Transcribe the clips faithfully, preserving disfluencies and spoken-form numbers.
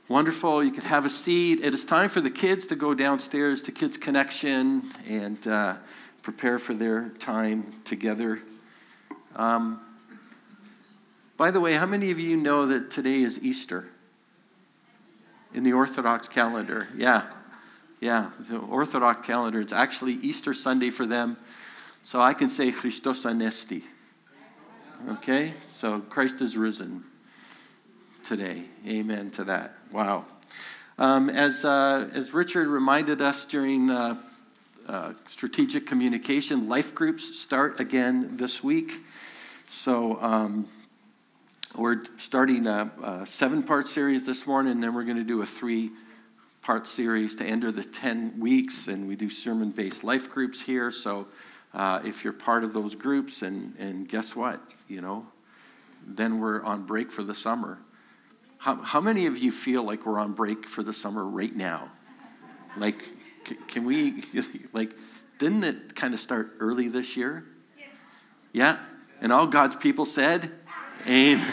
Wonderful. You can have a seat. It is time for the kids to go downstairs to Kids Connection and uh, prepare for their time together. Um, by the way, how many of you know that today is Easter in the Orthodox calendar? Yeah. Yeah. The Orthodox calendar, it's actually Easter Sunday for them. So I can say Christos Anesti. Okay? So Christ is risen today. Amen to that. Wow. Um, as uh, as Richard reminded us during uh, uh, strategic communication, life groups start again this week. So um, we're starting a, a seven-part series this morning, and then we're going to do a three-part series to enter the ten weeks, and we do sermon-based life groups here. So uh, if you're part of those groups, and, and guess what? You know, then we're on break for the summer. How, how many of you feel like we're on break for the summer right now? Like, c- can we, like, didn't it kind of start early this year? Yes. Yeah? And all God's people said? Amen.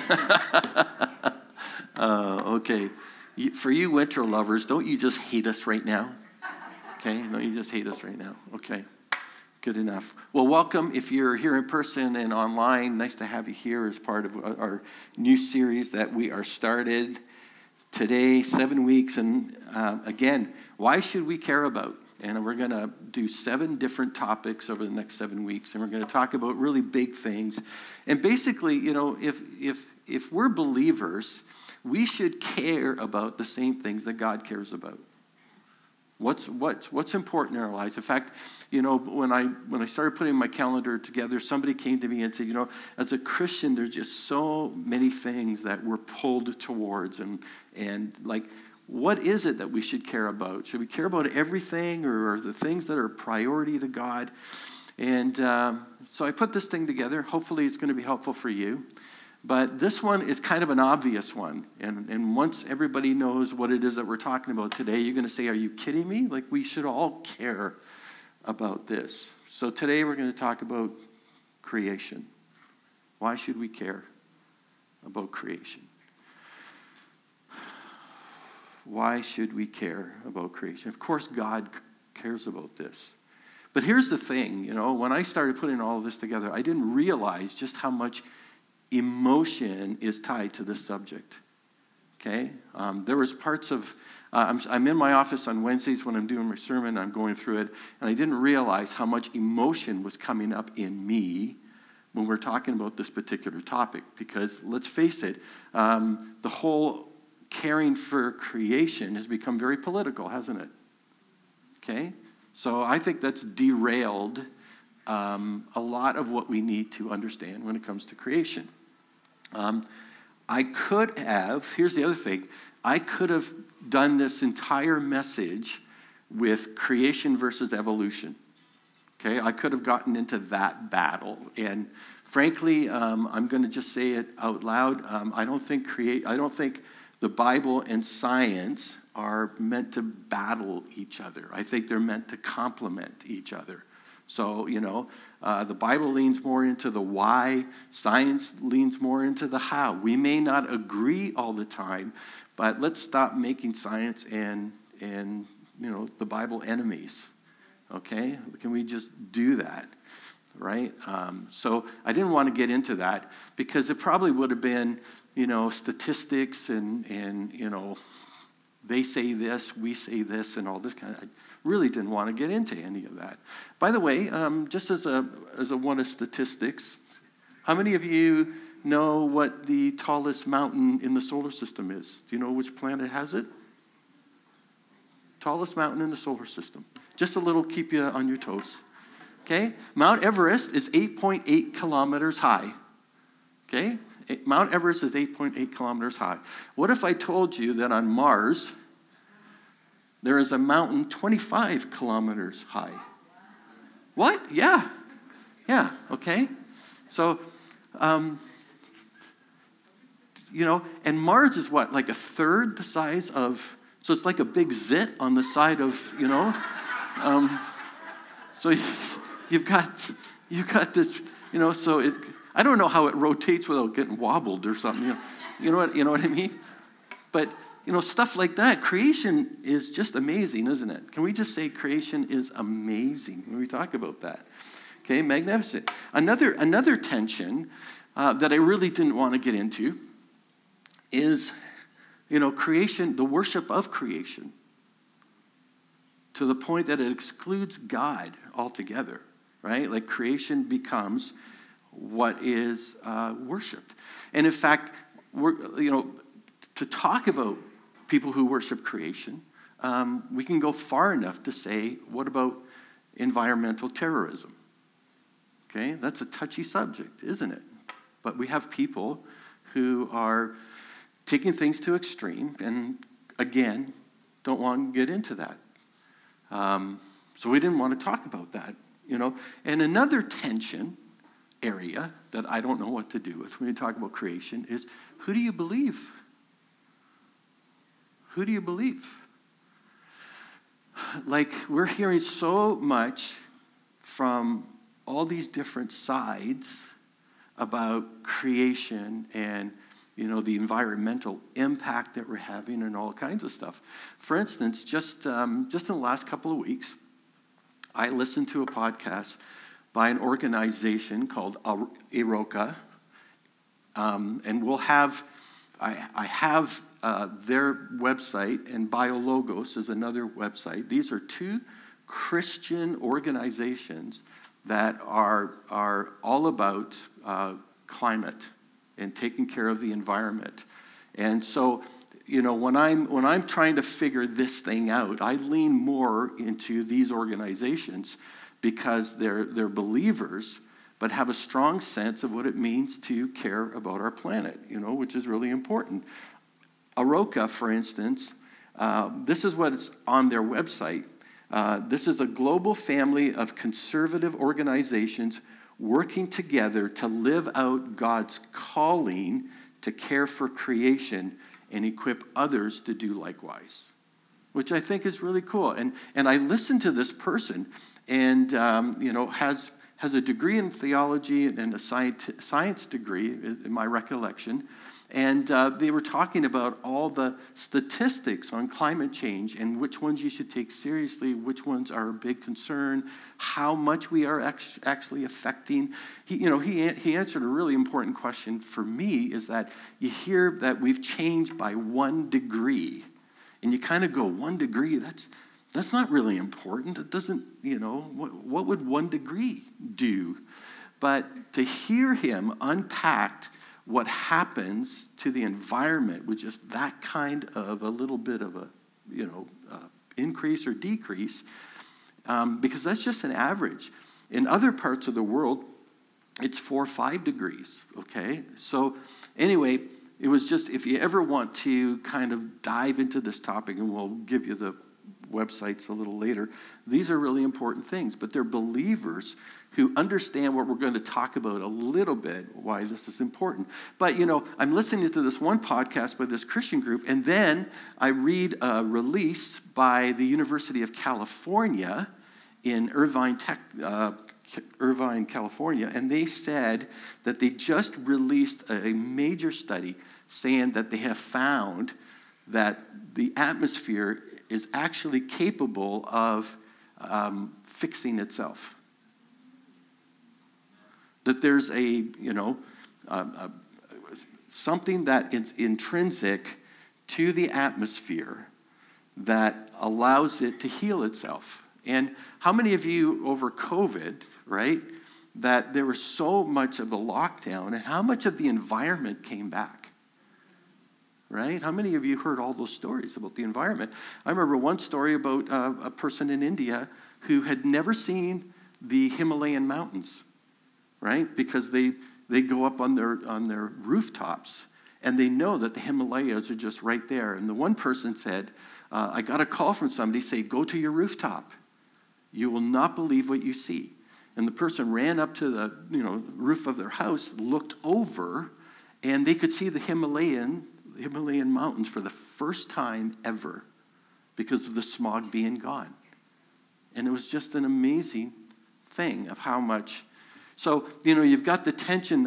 uh, okay. For you winter lovers, don't you just hate us right now? Okay? Don't you just hate us right now? Okay. Good enough. Well, welcome if you're here in person and online. Nice to have you here as part of our new series that we are started today, seven weeks. And uh, again, why should we care about? And we're going to do seven different topics over the next seven weeks. And we're going to talk about really big things. And basically, you know, if if if we're believers, we should care about the same things that God cares about. What's what's what's important in our lives? In fact, you know, when I when I started putting my calendar together, somebody came to me and said, you know, as a Christian, there's just so many things that we're pulled towards, and and like, what is it that we should care about? Should we care about everything, or are the things that are a priority to God? And um, so I put this thing together. Hopefully, it's going to be helpful for you. But this one is kind of an obvious one. And, and once everybody knows what it is that we're talking about today, you're going to say, are you kidding me? Like, we should all care about this. So today we're going to talk about creation. Why should we care about creation? Why should we care about creation? Of course, God cares about this. But here's the thing, you know, when I started putting all of this together, I didn't realize just how much emotion is tied to this subject, okay? Um, there was parts of, uh, I'm, I'm in my office on Wednesdays when I'm doing my sermon, I'm going through it, and I didn't realize how much emotion was coming up in me when we're talking about this particular topic, because let's face it, um, the whole caring for creation has become very political, hasn't it? Okay? So I think that's derailed um, a lot of what we need to understand when it comes to creation. Um, I could have, here's the other thing, I could have done this entire message with creation versus evolution. Okay, I could have gotten into that battle. And frankly, um, I'm going to just say it out loud. Um, I don't think create, I don't think the Bible and science are meant to battle each other. I think they're meant to complement each other. So, you know, uh, the Bible leans more into the why, science leans more into the how. We may not agree all the time, but let's stop making science and, and you know, the Bible enemies, okay? Can we just do that, right? Um, so I didn't want to get into that because it probably would have been, you know, statistics and, and you know, they say this, we say this, and all this kind of. I really didn't want to get into any of that. By the way, um, just as a as a one of statistics, how many of you know what the tallest mountain in the solar system is? Do you know which planet has it? Tallest mountain in the solar system. Just a little keep you on your toes. Okay, Mount Everest is eight point eight kilometers high. Okay. Mount Everest is eight point eight kilometers high. What if I told you that on Mars, there is a mountain twenty-five kilometers high? What? Yeah. Yeah, okay. So, um, you know, and Mars is what, like a third the size of, so it's like a big zit on the side of, you know. Um, so you've got, you've got this, you know, so it, I don't know how it rotates without getting wobbled or something. You know, you know what you know what I mean? But you know, stuff like that. Creation is just amazing, isn't it? Can we just say creation is amazing when we talk about that? Okay, magnificent. Another, another tension uh, that I really didn't want to get into is, you know, creation, the worship of creation, to the point that it excludes God altogether, right? Like creation becomes what is uh, worshipped. And in fact, we're, you know, to talk about people who worship creation, um, we can go far enough to say, what about environmental terrorism? Okay, that's a touchy subject, isn't it? But we have people who are taking things to extreme, and again, don't want to get into that. Um, so we didn't want to talk about that, you know. And another tension area that I don't know what to do with when we talk about creation is, who do you believe? Who do you believe? Like, we're hearing so much from all these different sides about creation and, you know, the environmental impact that we're having and all kinds of stuff. For instance, just um, just in the last couple of weeks, I listened to a podcast by an organization called Aroka, um, and we'll have, I, I have uh, their website, and BioLogos is another website. These are two Christian organizations that are are all about uh, climate and taking care of the environment. And so, you know, when I'm when I'm trying to figure this thing out, I lean more into these organizations because they're they're believers, but have a strong sense of what it means to care about our planet, you know, which is really important. Aroka, for instance, uh, this is what is on their website. Uh, this is a global family of conservative organizations working together to live out God's calling to care for creation and equip others to do likewise, which I think is really cool. And and I listened to this person, and um, you know has has a degree in theology and a science science degree, in my recollection. And uh, they were talking about all the statistics on climate change and which ones you should take seriously, which ones are a big concern, how much we are act- actually affecting. He, you know, he he answered a really important question for me, is that you hear that we've changed by one degree, and you kind of go, one degree, that's that's not really important. It doesn't, you know, what, what would one degree do? But to hear him unpacked what happens to the environment with just that kind of a little bit of a, you know, uh, increase or decrease, um, because that's just an average. In other parts of the world, it's four or five degrees, okay? So anyway, it was just, if you ever want to kind of dive into this topic, and we'll give you the websites a little later, these are really important things, but they're believers who understand what we're going to talk about a little bit, why this is important. But, you know, I'm listening to this one podcast by this Christian group, and then I read a release by the University of California in Irvine, Tech, uh, Irvine, California, and they said that they just released a major study saying that they have found that the atmosphere is actually capable of um, fixing itself. That there's a, you know, uh, uh, something that is intrinsic to the atmosphere that allows it to heal itself. And how many of you over COVID, right, that there was so much of a lockdown, and how much of the environment came back? Right? How many of you heard all those stories about the environment? I remember one story about uh, a person in India who had never seen the Himalayan mountains, right? Because they they go up on their on their rooftops, and they know that the Himalayas are just right there. And the one person said, uh, I got a call from somebody, say, go to your rooftop. You will not believe what you see. And the person ran up to the you know roof of their house, looked over, and they could see the Himalayan Himalayan mountains for the first time ever because of the smog being gone. And it was just an amazing thing of how much. So, you know, you've got the tension that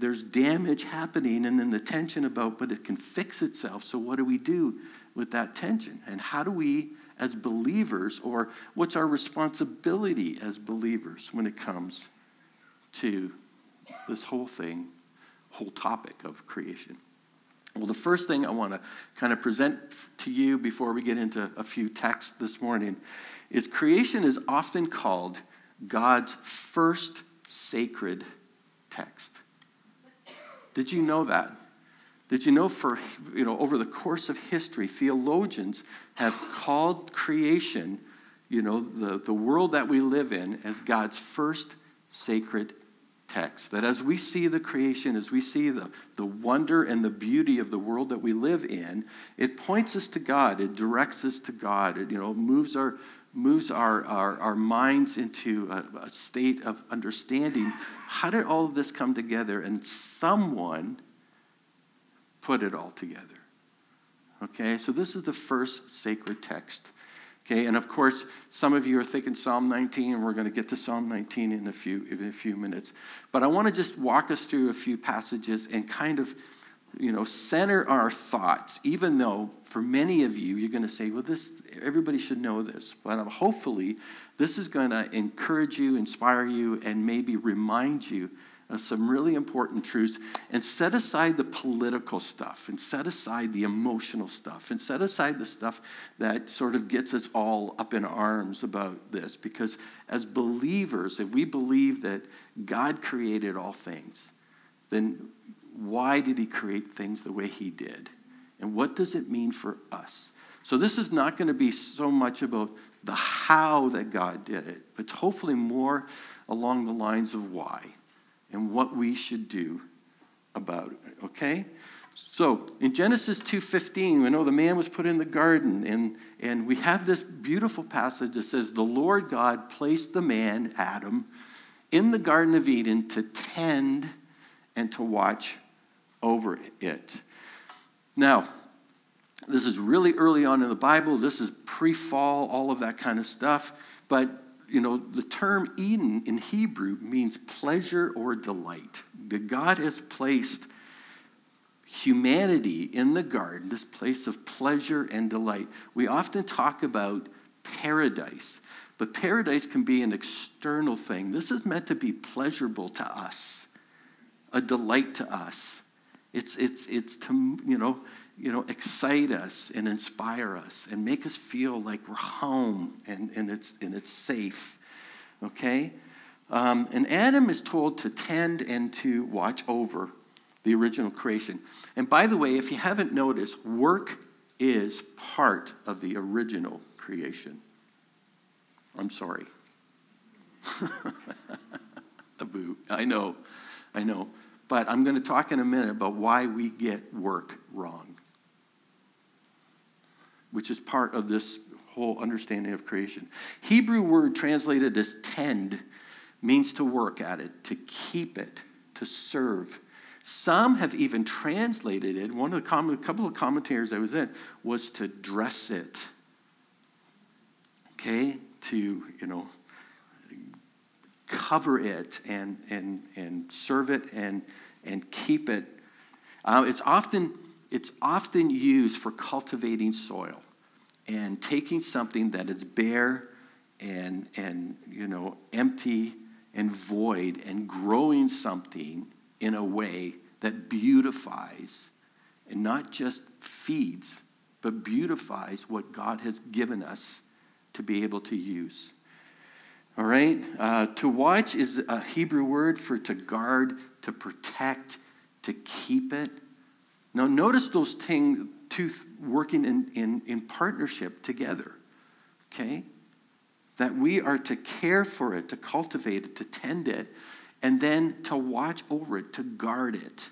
there's damage happening, and then the tension about, but it can fix itself. So what do we do with that tension? And how do we, as believers, or what's our responsibility as believers when it comes to this whole thing, whole topic of creation? Well, the first thing I want to kind of present to you before we get into a few texts this morning is creation is often called God's first sacred text. Did you know that? Did you know for, you know, over the course of history, theologians have called creation, you know, the, the world that we live in, as God's first sacred text. That as we see the creation, as we see the, the wonder and the beauty of the world that we live in, it points us to God. It directs us to God. It, you know, moves our moves our, our, our minds into a, a state of understanding. How did all of this come together? And someone put it all together. Okay, so this is the first sacred text. Okay, and of course, some of you are thinking Psalm nineteen, and we're going to get to Psalm nineteen in a few in a few minutes. But I want to just walk us through a few passages and kind of, you know, center our thoughts. Even though for many of you, you're going to say, "Well, this everybody should know this," but um, hopefully, this is going to encourage you, inspire you, and maybe remind you of some really important truths, and set aside the political stuff, and set aside the emotional stuff, and set aside the stuff that sort of gets us all up in arms about this. Because as believers, if we believe that God created all things, then why did he create things the way he did? And what does it mean for us? So this is not going to be so much about the how that God did it, but hopefully more along the lines of why and what we should do about it, okay? So in Genesis two fifteen, we know the man was put in the garden, and, and we have this beautiful passage that says, the Lord God placed the man, Adam, in the Garden of Eden to tend and to watch over it. Now, this is really early on in the Bible. This is pre-fall, all of that kind of stuff. But you know, the term Eden in Hebrew means pleasure or delight. That God has placed humanity in the garden, this place of pleasure and delight. We often talk about paradise, but paradise can be an external thing. This is meant to be pleasurable to us, a delight to us. It's it's it's to, you know, you know, excite us and inspire us and make us feel like we're home and, and it's and it's safe, okay? Um, and Adam is told to tend and to watch over the original creation. And by the way, if you haven't noticed, work is part of the original creation. I'm sorry. Boo. I know, I know. But I'm going to talk in a minute about why we get work wrong, which is part of this whole understanding of creation. Hebrew word translated as tend means to work at it, to keep it, to serve. Some have even translated it, one of the com- a couple of commentators I was in, was to dress it. Okay? To, you know, cover it and and and serve it and and keep it. Uh, it's often it's often used for cultivating soil and taking something that is bare and and you know empty and void and growing something in a way that beautifies and not just feeds, but beautifies what God has given us to be able to use. All right? Uh, to watch is a Hebrew word for to guard, to protect, to keep it. Now, notice those thing, two working in, in, in partnership together, okay? That we are to care for it, to cultivate it, to tend it, and then to watch over it, to guard it.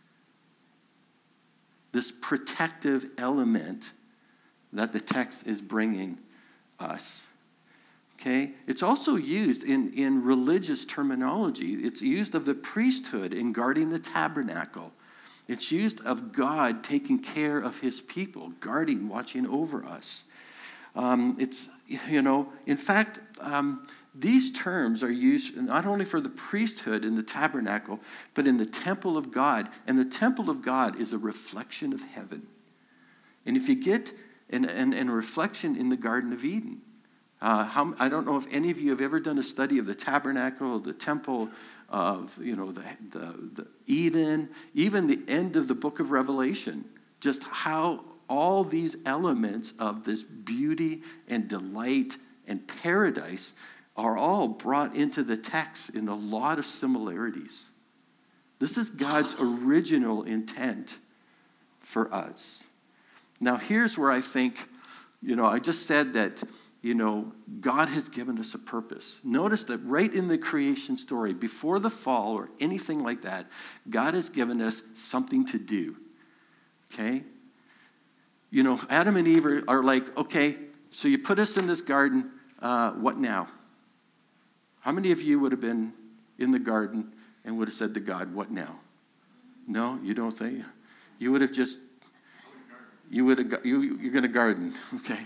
This protective element that the text is bringing us. Okay? It's also used in, in religious terminology. It's used of the priesthood in guarding the tabernacle. It's used of God taking care of his people, guarding, watching over us. Um, it's, you know, in fact, um, these terms are used not only for the priesthood in the tabernacle, but in the temple of God. And the temple of God is a reflection of heaven. And if you get an, an, an reflection in the Garden of Eden, uh, how, I don't know if any of you have ever done a study of the tabernacle, the temple of, you know, the, the, the Eden, even the end of the book of Revelation, just how all these elements of this beauty and delight and paradise are all brought into the text in a lot of similarities. This is God's original intent for us. Now, here's where I think, you know, I just said that, you know, God has given us a purpose. Notice that right in the creation story, before the fall or anything like that, God has given us something to do. Okay? You know, Adam and Eve are, are like, okay, so you put us in this garden, uh, what now? How many of you would have been in the garden and would have said to God, what now? No, you don't think? You would have just, you would have, you, you're going to garden, okay?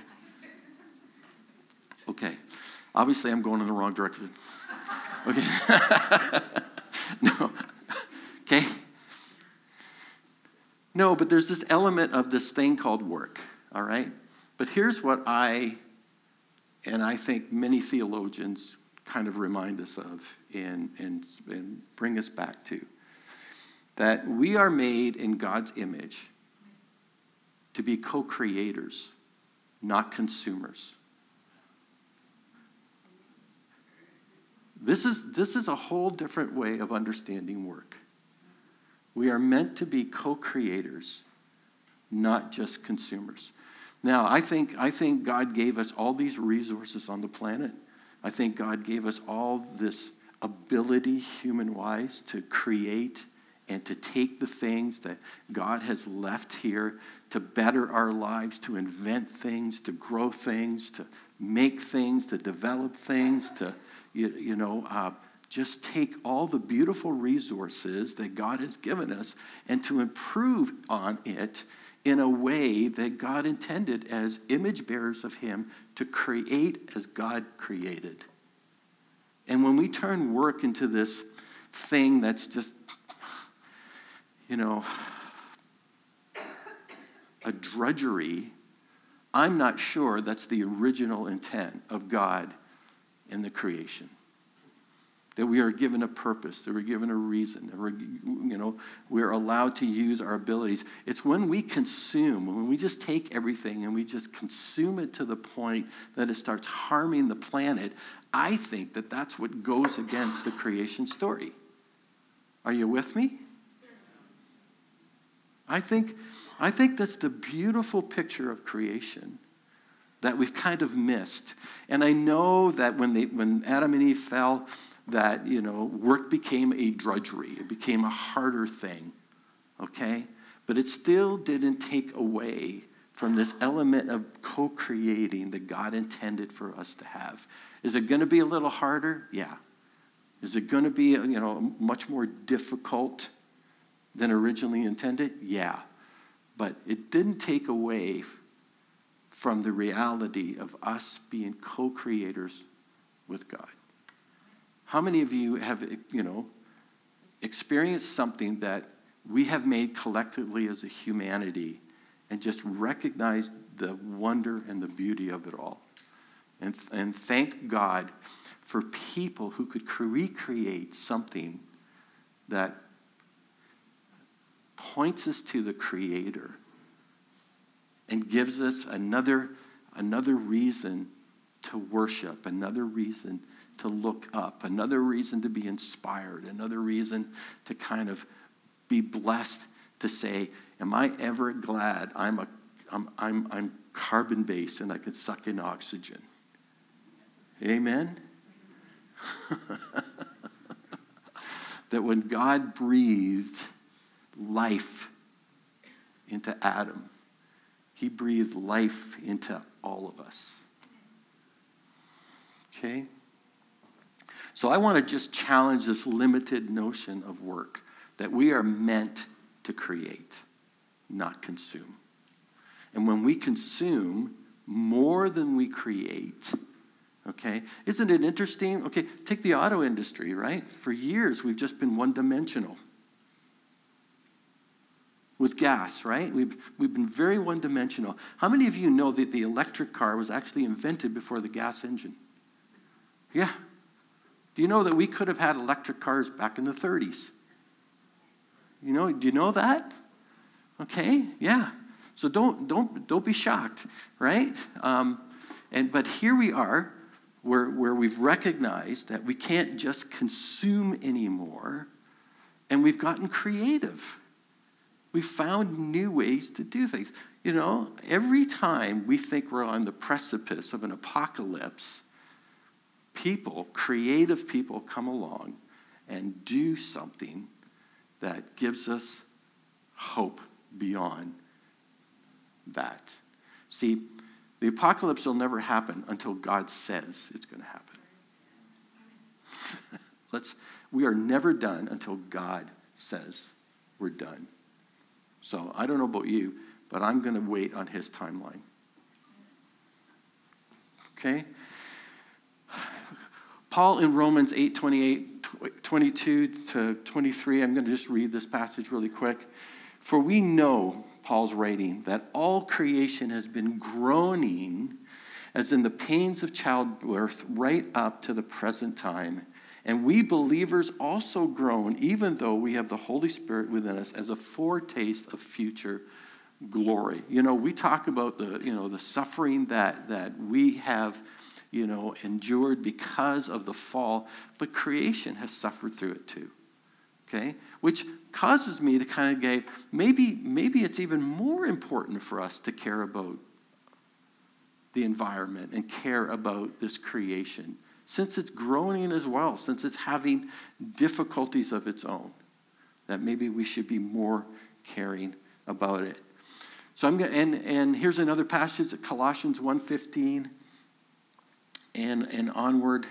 Okay. Obviously, I'm going in the wrong direction. Okay. No. Okay. No, but there's this element of this thing called work, all right? But here's what I, and I think many theologians kind of remind us of and, and, and bring us back to, that we are made in God's image to be co-creators, not consumers. This is, this is a whole different way of understanding work. We are meant to be co-creators, not just consumers. Now, I think, I think God gave us all these resources on the planet. I think God gave us all this ability, human-wise, to create and to take the things that God has left here to better our lives, to invent things, to grow things, to make things, to develop things, to, you, you know, uh, just take all the beautiful resources that God has given us and to improve on it in a way that God intended as image bearers of him to create as God created. And when we turn work into this thing that's just, you know, a drudgery, I'm not sure that's the original intent of God in the creation. That we are given a purpose, that we're given a reason, that we're, you know, we're allowed to use our abilities. It's when we consume, when we just take everything and we just consume it to the point that it starts harming the planet, I think that that's what goes against the creation story. Are you with me? I think, I think that's the beautiful picture of creation that we've kind of missed. And I know that when they, when Adam and Eve fell, that, you know, work became a drudgery. It became a harder thing, okay? But it still didn't take away from this element of co-creating that God intended for us to have. Is it going to be a little harder? Yeah. Is it going to be, you know, much more difficult than originally intended? Yeah. But it didn't take away from the reality of us being co-creators with God. How many of you have, you know, experienced something that we have made collectively as a humanity and just recognized the wonder and the beauty of it all? And, and thank God for people who could recreate something that points us to the Creator and gives us another, another reason to worship, another reason to look up, another reason to be inspired, another reason to kind of be blessed to say, am I ever glad I'm a I'm I'm I'm carbon-based and I can suck in oxygen? Amen? That when God breathed life into Adam, he breathed life into all of us. Okay? So I want to just challenge this limited notion of work, that we are meant to create, not consume. And when we consume, more than we create. Okay? Isn't it interesting? Okay, take the auto industry, right? For years, we've just been one-dimensional. With gas, right? We've, we've been very one-dimensional. How many of you know that the electric car was actually invented before the gas engine? Yeah. Do you know that we could have had electric cars back in the thirties? You know, do you know that? Okay, yeah. So don't don't don't be shocked, right? Um, and but here we are, where where we've recognized that we can't just consume anymore, and we've gotten creative. We've found new ways to do things. You know, every time we think we're on the precipice of an apocalypse, people, creative people, come along and do something that gives us hope beyond that. See, the apocalypse will never happen until God says it's going to happen. Let's, we are never done until God says we're done. So I don't know about you, but I'm going to wait on his timeline. Okay? Paul in Romans eight, twenty-eight, twenty-two to twenty-three, I'm going to just read this passage really quick. For we know, Paul's writing, that all creation has been groaning as in the pains of childbirth right up to the present time. And we believers also groan, even though we have the Holy Spirit within us as a foretaste of future glory. You know, we talk about the, you know, the suffering that, that we have, you know, endured because of the fall, but creation has suffered through it too. Okay? Which causes me to kind of go, maybe, maybe it's even more important for us to care about the environment and care about this creation, since it's groaning as well, since it's having difficulties of its own, that maybe we should be more caring about it. So I'm going and and here's another passage at Colossians one fifteen and and onward.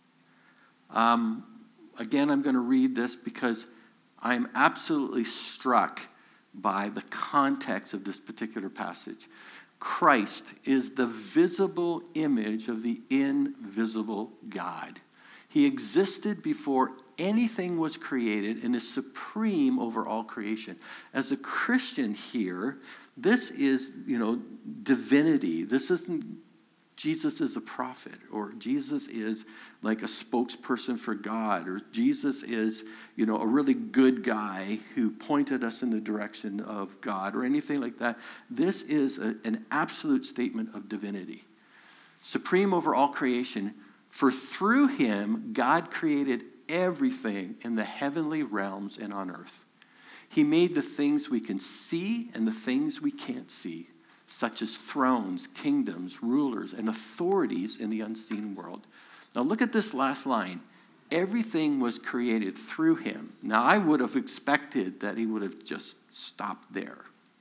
Um, again, I'm going to read this because I'm absolutely struck by the context of this particular passage. Christ is the visible image of the invisible God. He existed before anything was created and is supreme over all creation. As a Christian here, this is, you know, divinity. This isn't Jesus is a prophet, or Jesus is like a spokesperson for God, or Jesus is, you know, a really good guy who pointed us in the direction of God, or anything like that. This is a, an absolute statement of divinity. Supreme over all creation, for through him, God created everything in the heavenly realms and on earth. He made the things we can see and the things we can't see, such as thrones, kingdoms, rulers, and authorities in the unseen world. Now look at this last line. Everything was created through him. Now I would have expected that he would have just stopped there.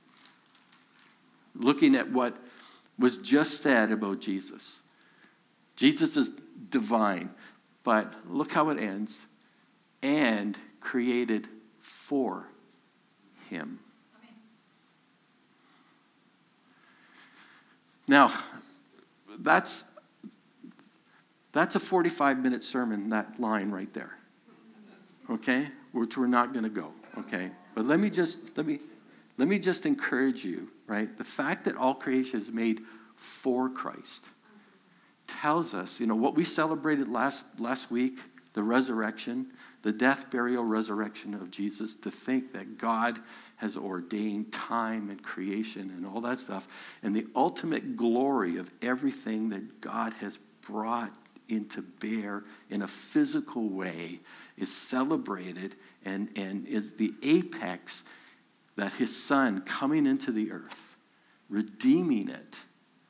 Looking at what was just said about Jesus. Jesus is divine, but look how it ends. And created for him. Now, that's that's a forty-five minute sermon, that line right there. Okay? Which we're not going to go, okay? But let me just let me let me just encourage you, right? The fact that all creation is made for Christ tells us, you know, what we celebrated last last week, the resurrection, the death, burial, resurrection of Jesus, to think that God has ordained time and creation and all that stuff, and the ultimate glory of everything that God has brought into bear in a physical way is celebrated and, and is the apex that his son coming into the earth, redeeming it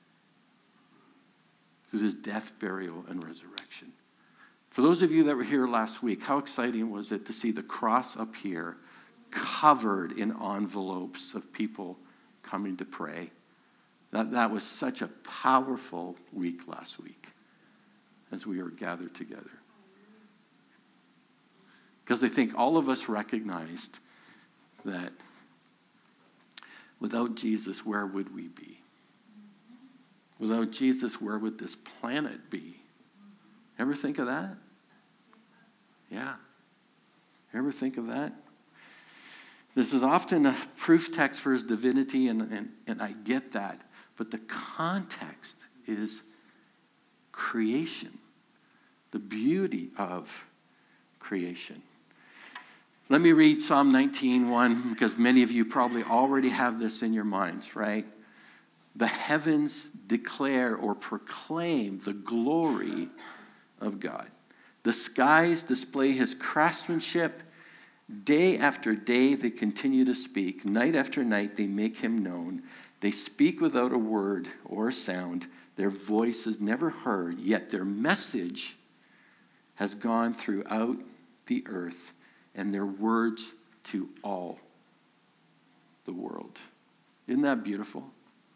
through his death, burial, and resurrection. For those of you that were here last week, how exciting was it to see the cross up here covered in envelopes of people coming to pray? That, that was such a powerful week last week as we were gathered together. Because I think all of us recognized that without Jesus, where would we be? Without Jesus, where would this planet be? Ever think of that? Yeah. Ever think of that? This is often a proof text for his divinity, and, and, and I get that. But the context is creation, the beauty of creation. Let me read Psalm nineteen one, because many of you probably already have this in your minds, right? The heavens declare or proclaim the glory of God. The skies display his craftsmanship. Day after day they continue to speak. Night after night they make him known. They speak without a word or a sound. Their voice is never heard, yet their message has gone throughout the earth, and their words to all the world. Isn't that beautiful?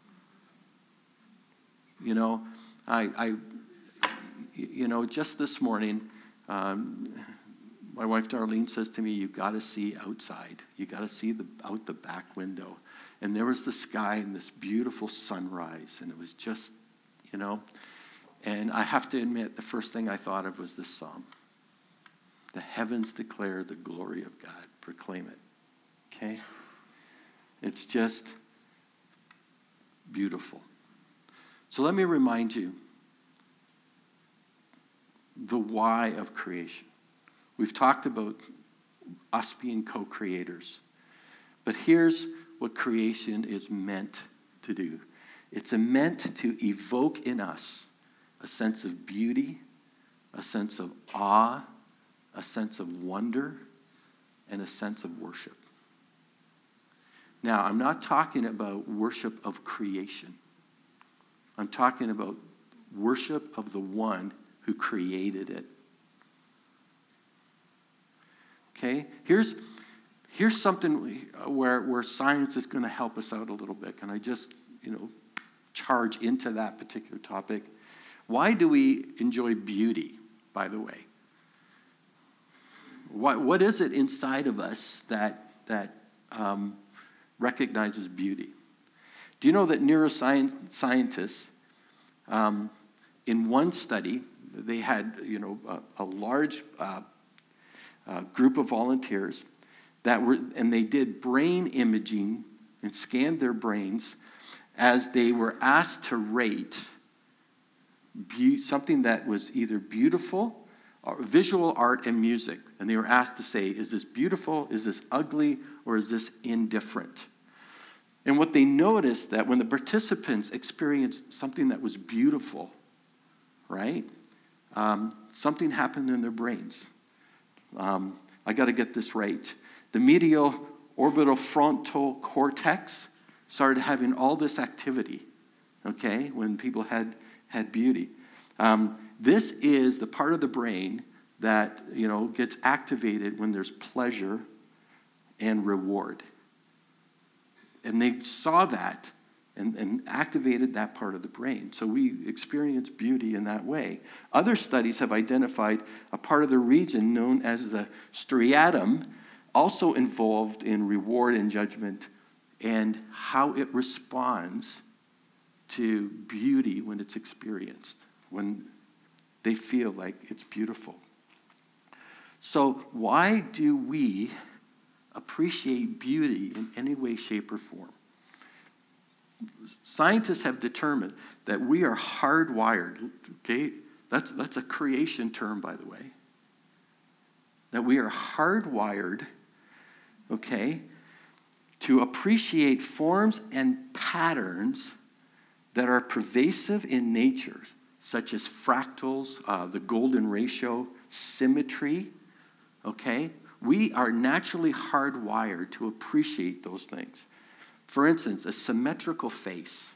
You know, I, I you know, just this morning, um, my wife Darlene says to me, "You got to see outside. You got to see the out the back window." And there was the sky and this beautiful sunrise, and it was just, you know. And I have to admit, the first thing I thought of was this psalm. The heavens declare the glory of God. Proclaim it. Okay? It's just beautiful. So let me remind you the why of creation. We've talked about us being co-creators. But here's what creation is meant to do. It's meant to evoke in us a sense of beauty, a sense of awe, a sense of wonder, and a sense of worship. Now, I'm not talking about worship of creation. I'm talking about worship of the one who created it. Okay? Here's, here's something where, where science is going to help us out a little bit. Can I just, you know, charge into that particular topic? Why do we enjoy beauty, by the way? What, what is it inside of us that, that um, recognizes beauty? Do you know that neuroscience scientists, um, in one study, they had, you know, a, a large uh, uh, group of volunteers that were, and they did brain imaging and scanned their brains as they were asked to rate be- something that was either beautiful, or visual art and music. And they were asked to say, is this beautiful, is this ugly, or is this indifferent? And what they noticed that when the participants experienced something that was beautiful, right, um, something happened in their brains. Um, I got to get this right. The medial orbital frontal cortex started having all this activity, okay, when people had, had beauty. Um, this is the part of the brain that, you know, gets activated when there's pleasure and reward. And they saw that and, and activated that part of the brain. So we experience beauty in that way. Other studies have identified a part of the region known as the striatum, also involved in reward and judgment and how it responds to beauty when it's experienced, when they feel like it's beautiful. So why do we appreciate beauty in any way, shape, or form? Scientists have determined that we are hardwired, okay? That's, that's a creation term, by the way. That we are hardwired, okay, to appreciate forms and patterns that are pervasive in nature, such as fractals, uh, the golden ratio, symmetry, okay? We are naturally hardwired to appreciate those things. For instance, a symmetrical face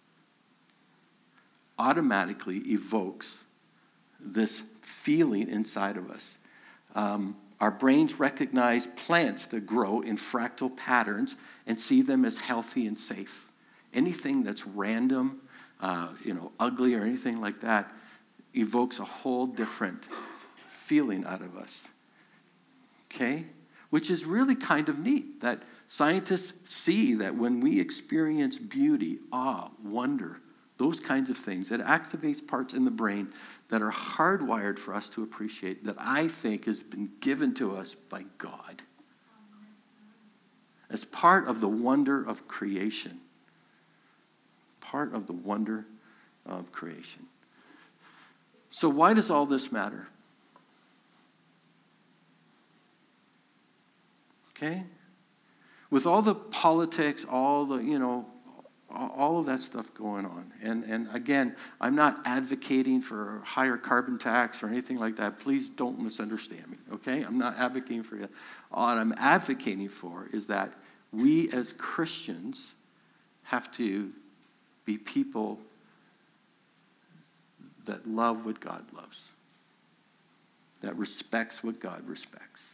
automatically evokes this feeling inside of us. Um, our brains recognize plants that grow in fractal patterns and see them as healthy and safe. Anything that's random, uh, you know, ugly or anything like that evokes a whole different feeling out of us. Okay? Which is really kind of neat that scientists see that when we experience beauty, awe, wonder, Those kinds of things. It activates parts in the brain that are hardwired for us to appreciate, that I think has been given to us by God as part of the wonder of creation. Part of the wonder of creation. So why does all this matter? Okay? With all the politics, all the, you know, all of that stuff going on. And, and again, I'm not advocating for a higher carbon tax or anything like that. Please don't misunderstand me, okay? I'm not advocating for it. All I'm advocating for is that we as Christians have to be people that love what God loves, that respects what God respects,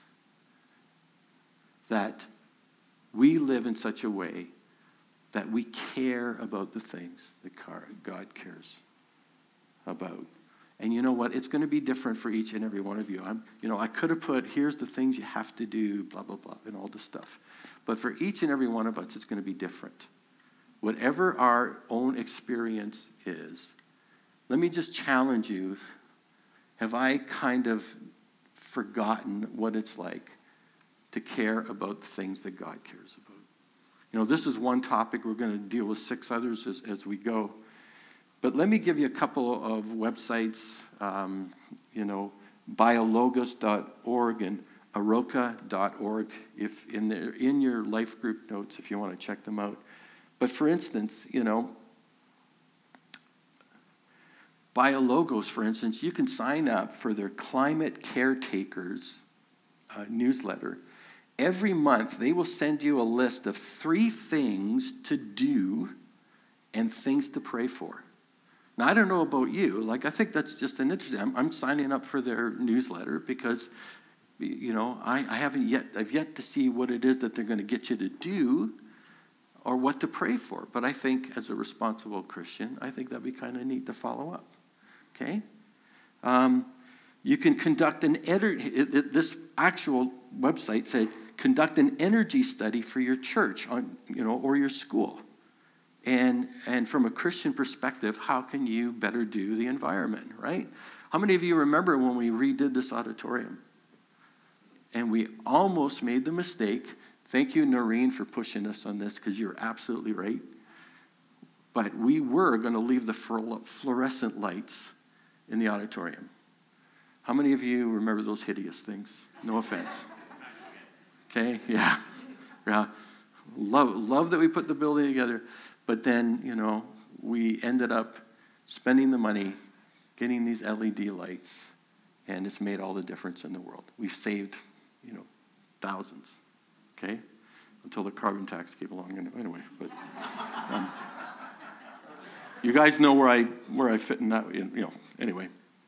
that we live in such a way that we care about the things that God cares about. And you know what? It's going to be different for each and every one of you. I'm, you know, I could have put, here's the things you have to do, blah, blah, blah, and all this stuff. But for each and every one of us, it's going to be different. Whatever our own experience is, let me just challenge you. Have I kind of forgotten what it's like to care about the things that God cares about? You know, this is one topic. We're going to deal with six others as, as we go. But let me give you a couple of websites, um, you know, biologos dot org and aroka dot org, if in, the, in your life group notes, if you want to check them out. But for instance, you know, Biologos, for instance, you can sign up for their Climate Caretakers uh, newsletter. Every month, they will send you a list of three things to do and things to pray for. Now, I don't know about you. Like, I think that's just an interesting. I'm, I'm signing up for their newsletter because, you know, I, I haven't yet. I've yet to see what it is that they're going to get you to do, or what to pray for. But I think, as a responsible Christian, I think that'd be kind of neat to follow up. Okay. Um, you can conduct an energy. This actual website said, conduct an energy study for your church, on, you know, or your school. And and from a Christian perspective, how can you better do the environment, right? How many of you remember when we redid this auditorium? And we almost made the mistake. Thank you, Noreen, for pushing us on this, because you're absolutely right. But we were going to leave the fluorescent lights in the auditorium. How many of you remember those hideous things? No offense. Okay, yeah. Yeah. Love, love that we put the building together. But then, you know, we ended up spending the money, getting these L E D lights, and it's made all the difference in the world. We've saved, you know, thousands, okay? Until the carbon tax came along. Anyway, but um, you guys know where I where I fit in that, you know, anyway.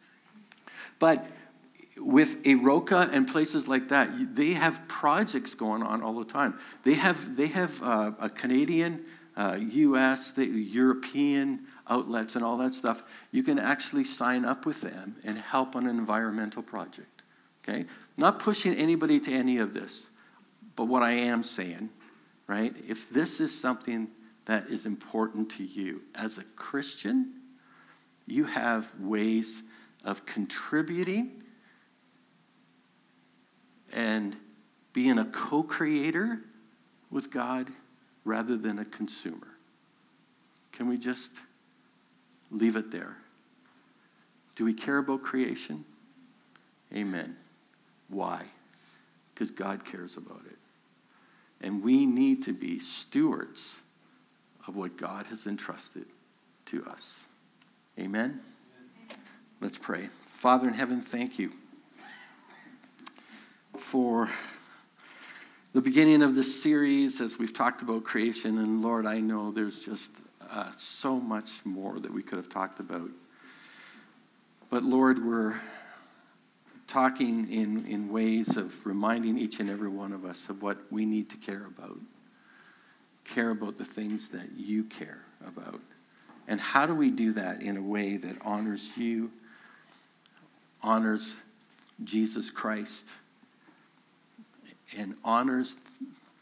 But with Aroka and places like that, they have projects going on all the time. They have they have uh, a Canadian, uh, U S, the European outlets and all that stuff. You can actually sign up with them and help on an environmental project. Okay, not pushing anybody to any of this, but what I am saying, right? If this is something that is important to you as a Christian, you have ways of contributing and being a co-creator with God rather than a consumer. Can we just leave it there? Do we care about creation? Amen. Why? Because God cares about it. And we need to be stewards of what God has entrusted to us. Amen? Let's pray. Father in heaven, thank you for the beginning of this series as we've talked about creation. And Lord, I know there's just uh, so much more that we could have talked about. But Lord, we're talking in, in ways of reminding each and every one of us of what we need to care about. Care about the things that you care about. And how do we do that in a way that honors you, honors Jesus Christ, and honors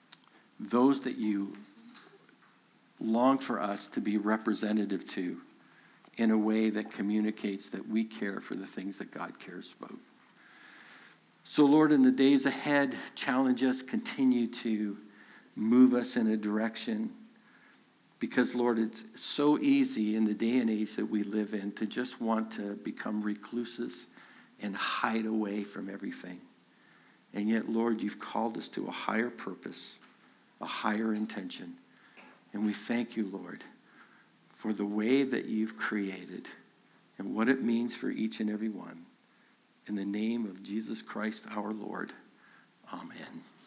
those that you long for us to be representative to in a way that communicates that we care for the things that God cares about. So, Lord, in the days ahead, challenge us, continue to move us in a direction. Because, Lord, it's so easy in the day and age that we live in to just want to become recluses and hide away from everything. And yet, Lord, you've called us to a higher purpose, a higher intention. And we thank you, Lord, for the way that you've created and what it means for each and every one. In the name of Jesus Christ, our Lord. Amen.